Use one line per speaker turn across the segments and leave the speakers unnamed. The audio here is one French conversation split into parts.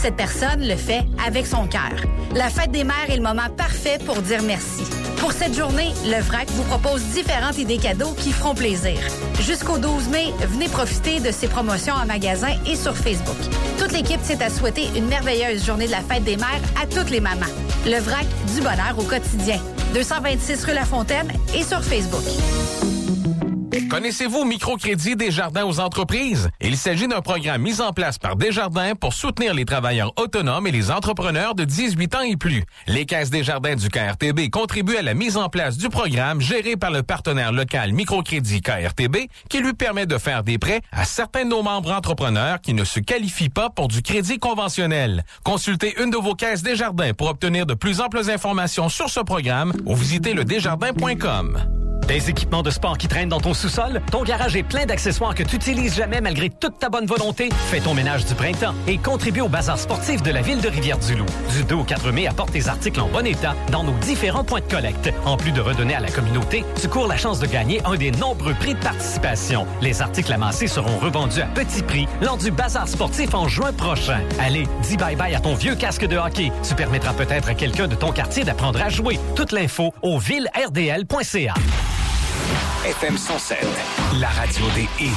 cette personne le fait avec son cœur. La fête des mères est le moment parfait pour dire merci. Pour cette journée, le VRAC vous propose différentes idées cadeaux qui feront plaisir. Jusqu'au 12 mai, venez profiter de ces promotions en magasin et sur Facebook. Toute l'équipe s'est à souhaiter une merveilleuse journée de la fête des mères à toutes les mamans. Le VRAC, du bonheur au quotidien. 226 rue La Fontaine et sur Facebook.
Connaissez-vous Microcrédit Desjardins aux entreprises? Il s'agit d'un programme mis en place par Desjardins pour soutenir les travailleurs autonomes et les entrepreneurs de 18 ans et plus. Les caisses Desjardins du KRTB contribuent à la mise en place du programme géré par le partenaire local Microcrédit KRTB qui lui permet de faire des prêts à certains de nos membres entrepreneurs qui ne se qualifient pas pour du crédit conventionnel. Consultez une de vos caisses Desjardins pour obtenir de plus amples informations sur ce programme ou visitez le desjardins.com.
Des équipements de sport qui traînent dans ton sous-sol? Ton garage est plein d'accessoires que tu n'utilises jamais malgré toute ta bonne volonté? Fais ton ménage du printemps et contribue au bazar sportif de la ville de Rivière-du-Loup. Du 2 au 4 mai, apporte tes articles en bon état dans nos différents points de collecte. En plus de redonner à la communauté, tu cours la chance de gagner un des nombreux prix de participation. Les articles amassés seront revendus à petit prix lors du bazar sportif en juin prochain. Allez, dis bye-bye à ton vieux casque de hockey. Tu permettras peut-être à quelqu'un de ton quartier d'apprendre à jouer. Toute l'info au villerdl.ca.
FM 107, la radio des hits.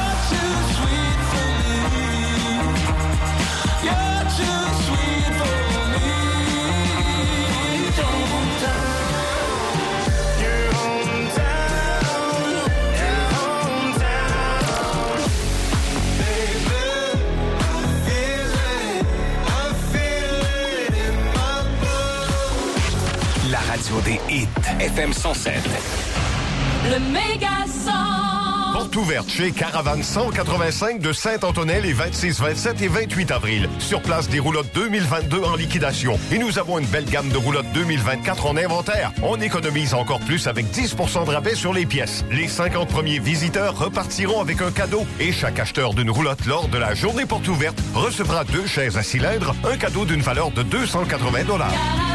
La radio des hits. FM 107.
Le Méga-son.
Porte ouverte chez Caravane 185 de Saint-Antonel les 26, 27 et 28 avril. Sur place, des roulottes 2022 en liquidation. Et nous avons une belle gamme de roulottes 2024 en inventaire. On économise encore plus avec 10% de rabais sur les pièces. Les 50 premiers visiteurs repartiront avec un cadeau. Et chaque acheteur d'une roulotte lors de la journée porte ouverte recevra 2 chaises à cylindre, un cadeau d'une valeur de 280 $.
Caravane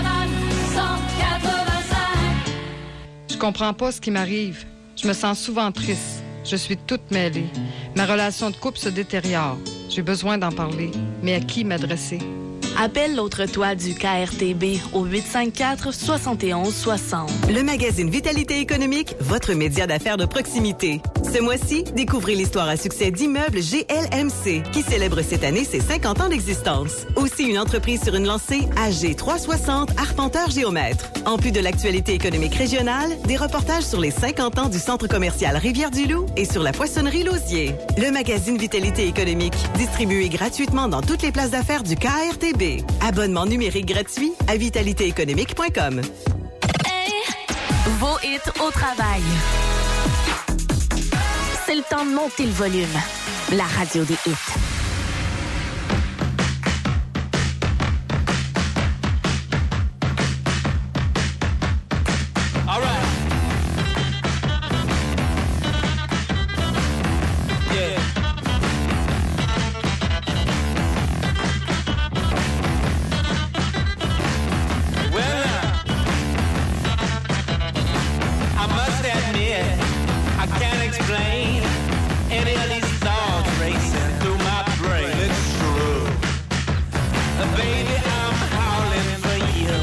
185.
Je comprends pas ce qui m'arrive. Je me sens souvent triste. Je suis toute mêlée. Ma relation de couple se détériore. J'ai besoin d'en parler. Mais à qui m'adresser?
Appelle l'autre toi du KRTB au 854-7160.
Le magazine Vitalité économique, votre média d'affaires de proximité. Ce mois-ci, découvrez l'histoire à succès d'immeubles GLMC, qui célèbre cette année ses 50 ans d'existence. Aussi une entreprise sur une lancée, AG 360, arpenteur géomètre. En plus de l'actualité économique régionale, des reportages sur les 50 ans du centre commercial Rivière-du-Loup et sur la poissonnerie Lausier. Le magazine Vitalité économique, distribué gratuitement dans toutes les places d'affaires du KRTB. Abonnement numérique gratuit à vitalitééconomique.com.
Hey, vos hits au travail. C'est le temps de monter le volume. La radio des hits.
All right. Yeah. I must admit, I can't explain any of these thoughts racing through my brain. It's true. Baby, I'm howling for you.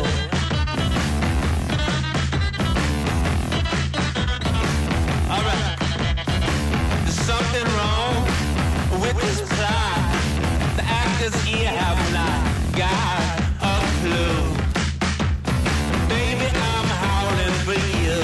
Alright. There's something wrong with this plot. The actors here have not got a clue. Baby, I'm howling for you.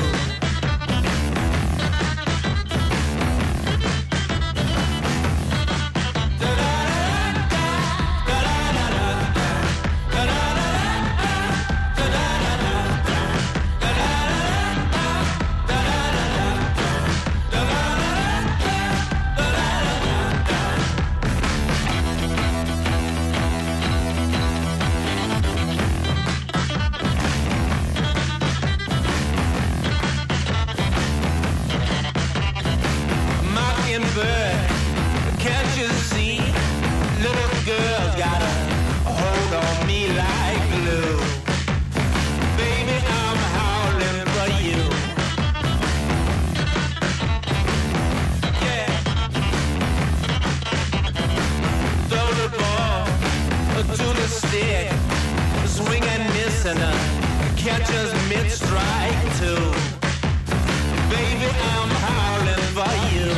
to the stick, swing and miss and catch us mid-strike too. Baby, I'm howling for you.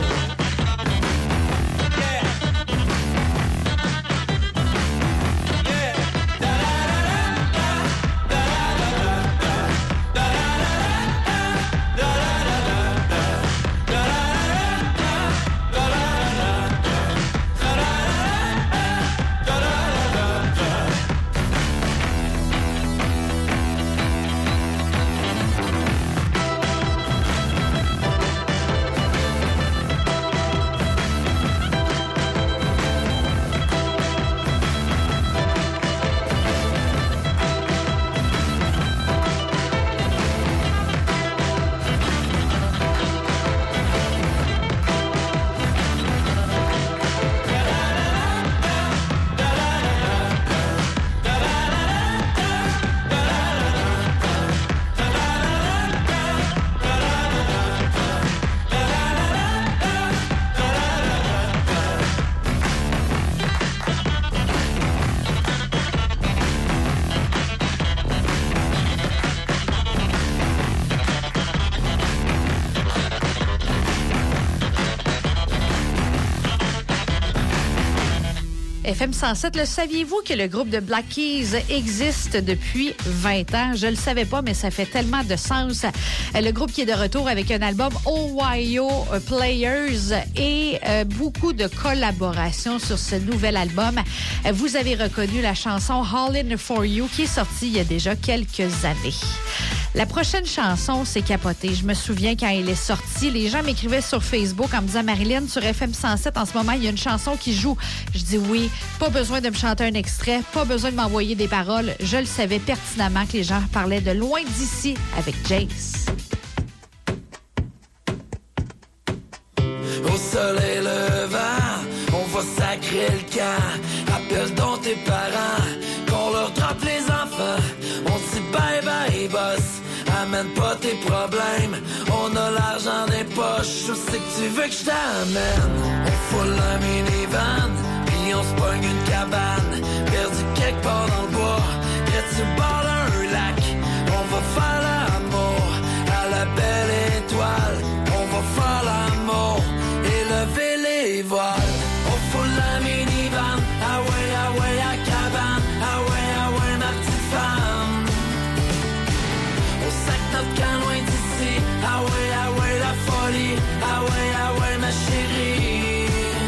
FM 107, le saviez-vous que le groupe de Black Keys existe depuis 20 ans? Je le savais pas, mais ça fait tellement de sens. Le groupe qui est de retour avec un album Ohio Players et beaucoup de collaborations sur ce nouvel album. Vous avez reconnu la chanson Hallin' For You qui est sortie il y a déjà quelques années. La prochaine chanson, c'est capoté. Je me souviens quand elle est sortie, les gens m'écrivaient sur Facebook en me disant « Marilyn, sur FM 107, en ce moment, il y a une chanson qui joue. » Je dis oui, pas besoin de me chanter un extrait, pas besoin de m'envoyer des paroles. Je le savais pertinemment que les gens parlaient de Loin d'ici avec Jace.
Au soleil levant, on va sacrer le camp. Appelle donc tes parents, qu'on leur droppe les enfants. On dit bye bye boss, amène pas tes problèmes. On a l'argent des poches, je sais que tu veux que je t'amène. On foule un minivan, puis on se pogne une cabane. Perdu quelque part dans le bois, près du bord d'un lac. On va faire l'amour à la belle étoile. On va faire l'amour et lever les voiles. On foule la minivan, ah ouais, à cabane. Ah ouais, ma petite femme. On sac notre camp loin d'ici. Ah ouais, la folie. Ah ouais, ma chérie.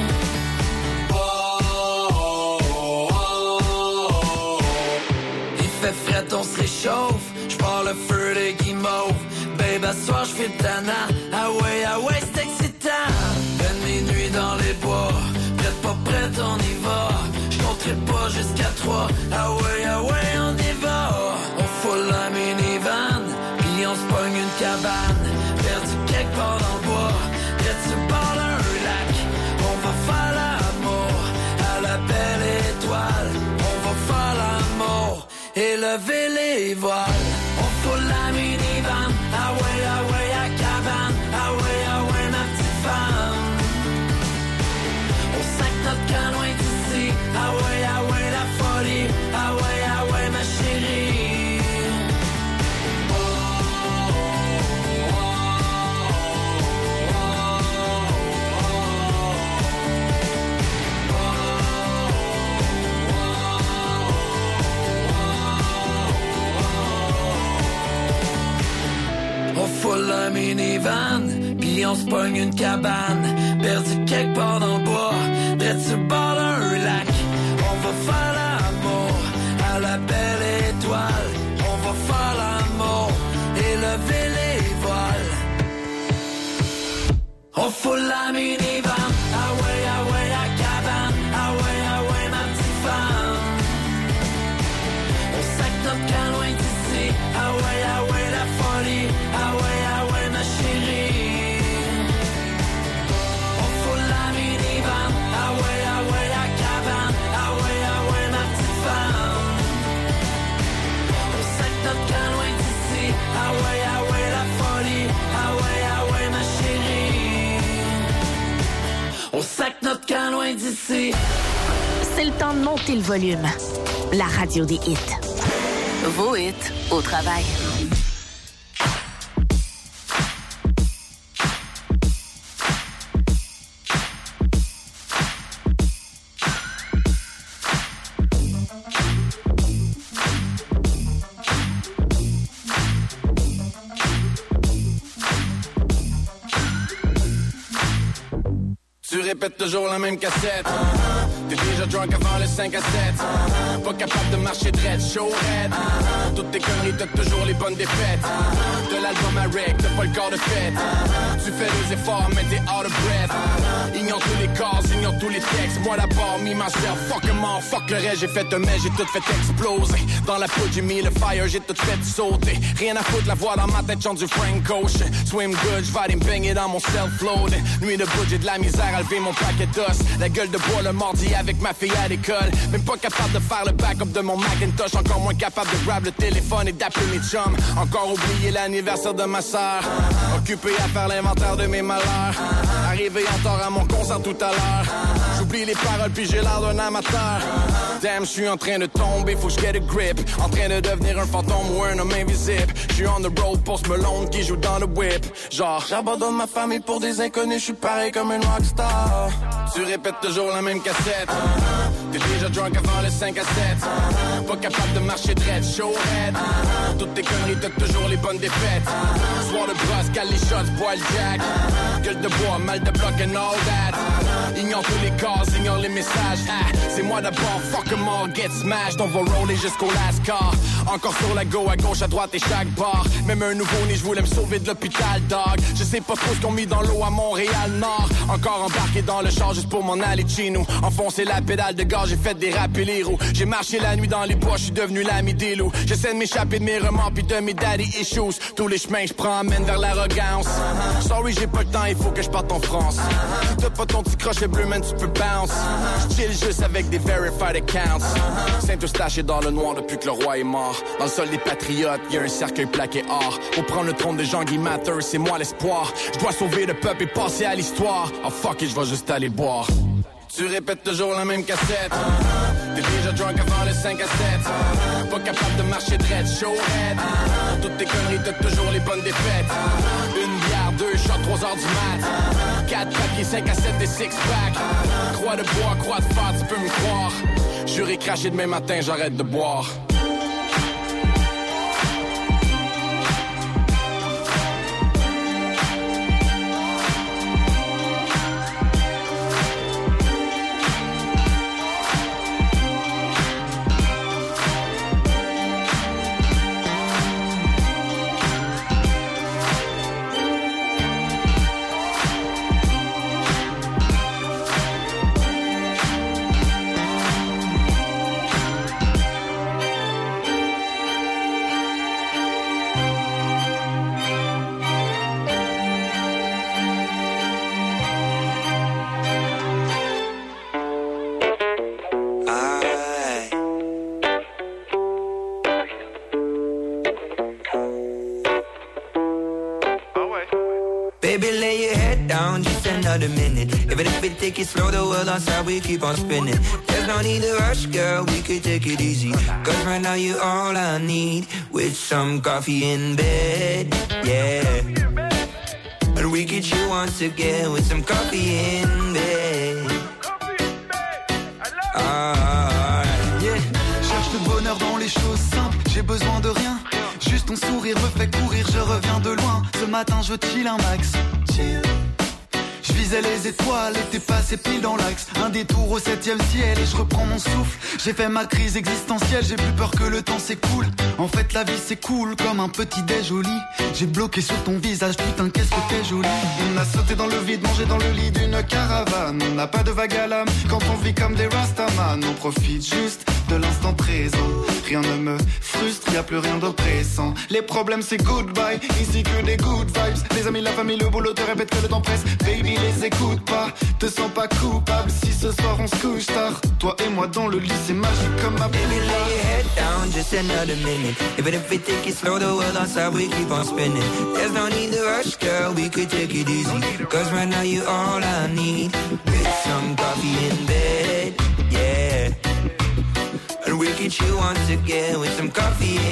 Il fait fret, on se réchauffe. J'pars le feu de guimauve. Babe, à soir j'fais le tannant. Ah ouais, c'est excitant. Une minuit dans les bois. Prête pas prête, on y va. J'compterai pas jusqu'à 3. Ah ouais, on y va. On foule la minivan, puis on se pogne une cabane. Perdu quelque part dans le bois, près du bord d'un lac. On va faire l'amour à la belle étoile. On va faire l'amour et lever les voiles. On foule la minivan, ah ouais, à cabane. Ah ouais, ma petite femme. On sac notre camp loin d'ici. Ah ouais, la folie. Ah ouais, ma chérie. On foule un minivan, puis on se pogne une cabane. Perdu quelque part dans le bois, près du bord d'un lac. On va faire l'amour à la belle étoile. On va faire l'amour et lever les voiles. On foule la minivan, ah ouais, à cabane. Ah ouais, ma petite femme. On sac notre camp loin d'ici. Ah ouais, la folie. Ah ouais, ma chérie. On foule la minivan, ah ouais, à cabane. Ah ouais, ma petite femme. On sac notre camp loin d'ici. Ah ouais, la folie. Ah ouais, ma chérie. On sac notre camp loin d'ici.
C'est le temps de monter le volume. la radio des hits. Vos hits au travail.
Tu répètes toujours la même cassette. T'es déjà drunk avant le 5 à 7. Pas capable de marcher dread, show head. Toutes tes conneries, t'as toujours les bonnes défaites. De l'album à rec, t'as pas le corps de fête. Tu fais des efforts, mais t'es out of breath. Ignore tous les cases, ignore tous les textes. Moi d'abord, me myself, fuck em all, fuck le reste. J'ai fait un mais j'ai tout fait exploser. Dans la poudre, j'ai mis le fire, j'ai tout fait sauter. Rien à foutre, la voix dans ma tête, chante du Frank Ocean. Swim good, j'vais aller me baigner dans mon self-load. Nuit de bout, j'ai de la misère à lever mon paquet d'os. La gueule de bois le mardi avec ma fille à l'école. Même pas capable de faire le backup de mon Macintosh. Encore moins capable de grab le téléphone et d'appeler mes chums. Encore oublié l'anniversaire de ma sœur. Occupé à faire l'inventaire de mes malheurs. Arrivé en tort à mon concert tout à l'heure. J'oublie les paroles puis j'ai l'air d'un amateur. Damn, j'suis en train de tomber, faut que j'get a grip. En train de devenir un fantôme ou un homme invisible. J'suis on the road, Post Malone qui joue dans le whip. Genre, j'abandonne ma famille pour des inconnus, j'suis pareil comme un rockstar. Tu répètes toujours la même cassette. T'es déjà drunk avant le 5 à 7. Pas capable de marcher dread, show head. Toutes tes conneries, t'as toujours les bonnes défaites. Soir de brosse, cale les shots, bois le jack. Gueule de bois, mal de bloc and all that. Ignore tous les cases, ignore les messages. Ah, c'est moi d'abord, fuck em all, get smashed. On va roller jusqu'au last car. Encore sur la go, à gauche, à droite et chaque bar. Même un nouveau-né, j'voulais me sauver de l'hôpital, dog. Je sais pas trop ce qu'on mis dans l'eau à Montréal-Nord. Encore embarqué dans le char juste pour m'en aller de chez nous. Enfoncer la pédale de gaz, j'ai fait déraper les roues. J'ai marché la nuit dans les bois, j'suis devenu l'ami des loups. J'essaie de m'échapper de mes remords pis de mes daddy issues. Tous les chemins que j'prends mènent vers l'arrogance. Sorry, j'ai pas le temps, il faut que j'parte en France. Si t'as pas ton petit crochet bleu, man, tu peux bounce. J'chill juste avec des verified accounts. Saint-Eustache est dans le noir depuis que le roi est mort. Dans le sol des patriotes, y'a un cercueil plaqué or. Pour prendre le trône de Jean-Guy Matter, c'est moi l'espoir. J'dois sauver le peuple et passer à l'histoire. Oh fuck it, j'vais juste aller boire. Tu répètes toujours la même cassette. T'es déjà drunk avant le 5 à 7. Pas capable de marcher dread, show head. Toutes tes conneries, t'as toujours les bonnes défaites. Une bière, 2 shots, 3 heures du mat. 4 papiers, 5 à 7 des six-pack. Croix de bois, croix de fer, tu peux me croire. J'aurais craché demain matin, j'arrête de boire.
A minute. Even if it take it slow, the world outside we keep on spinning. There's no need to rush, girl, we could take it easy. Cause right now you all I need. With some coffee in bed, yeah. And we could chill once again with some coffee in bed.
Yeah, cherche le bonheur dans les choses simples. J'ai besoin de rien. Juste ton sourire me fait courir, je reviens de loin. Ce matin je chill un max. Chill. Je visais les étoiles et t'es passé pile dans l'axe. Un détour au 7e ciel et je reprends mon souffle. J'ai fait ma crise existentielle, j'ai plus peur que le temps s'écoule. En fait la vie c'est cool comme un petit déj au lit. J'ai bloqué sur ton visage, putain qu'est-ce que t'es jolie. On a sauté dans le vide, mangé dans le lit d'une caravane. On n'a pas de vague à l'âme quand on vit comme des rastaman. On profite juste de l'instant présent. Rien ne me frustre, y a plus rien d'oppressant. Les problèmes c'est goodbye, ici que des good vibes. Les amis, la famille, le boulot te répète que le temps presse. Baby les écoute pas, te sens pas coupable si ce soir on se couche tard. Toi et moi dans le lit c'est magique comme ma
baby. Lay your head down, just another minute. Even if we take it slow, the world outside we keep on spinning. There's no need to rush, girl, we could take it easy. Cause right now you all I need. With some coffee in bed, yeah. And we at you once again with some coffee